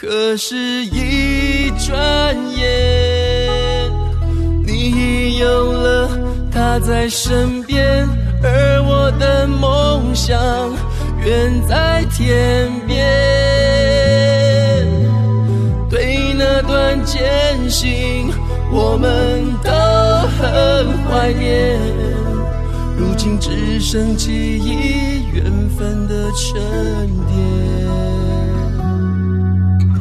可是一转眼，你已有了他在身边，而我的梦想远在天边。对那段艰辛我们都很怀念，如今只剩记忆缘分的沉淀。